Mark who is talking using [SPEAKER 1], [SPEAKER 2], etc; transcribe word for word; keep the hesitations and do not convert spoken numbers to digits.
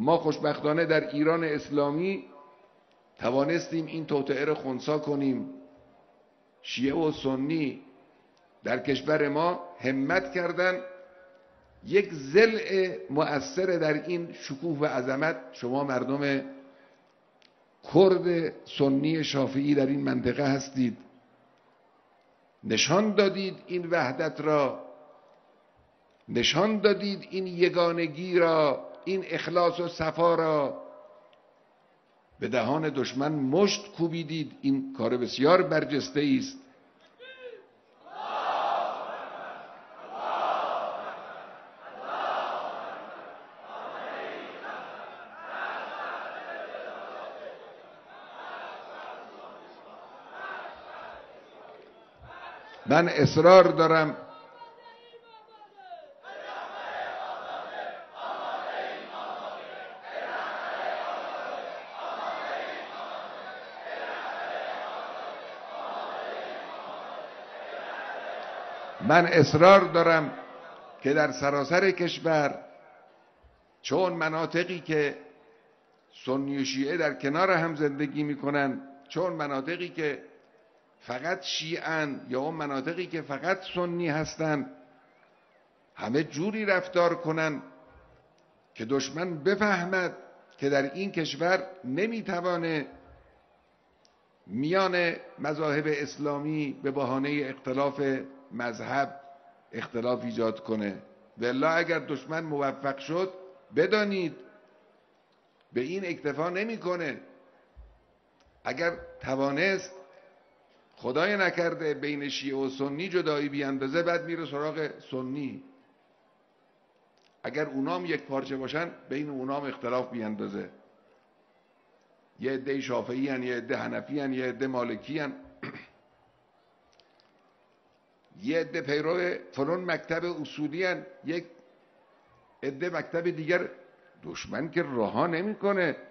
[SPEAKER 1] ما خوشبختانه در ایران اسلامی توانستیم این توطئه را خنثی کنیم. شیعه و سنی در کشور ما همت کردن یک ضلع مؤثر در این شکوه و عظمت شما مردم کرد سنی شافعی در این منطقه هستید. نشان دادید این وحدت را، نشان دادید این یگانگی را، این اخلاص و صفا را. به دهان دشمن مشت کوبیدید. این کار بسیار برجسته است. من اصرار دارم من اصرار دارم که در سراسر کشور، چون مناطقی که سنی و شیعه در کنار هم زندگی میکنن، چون مناطقی که فقط شیعن یا اون مناطقی که فقط سنی هستن، همه جوری رفتار کنن که دشمن بفهمد که در این کشور نمیتوانه میان مذاهب اسلامی به بهانه اختلاف مذهب اختلاف ایجاد کنه. والا اگر دشمن موفق شد، بدانید به این اکتفا نمیکنه. اگر توانست خدای نکرده بین شیعه و سنی جدایی بیاندازه، بعد میره سراغ سنی. اگر اونام یک پارچه باشن، بین اونام اختلاف بیاندازه. یه عده شافعی هن، یه عده حنفی هن، یه عده مالکی هن، یه عده پیرو فلان مکتب اصولی هن، یک عده مکتب دیگر. دشمن که رها نمیکنه.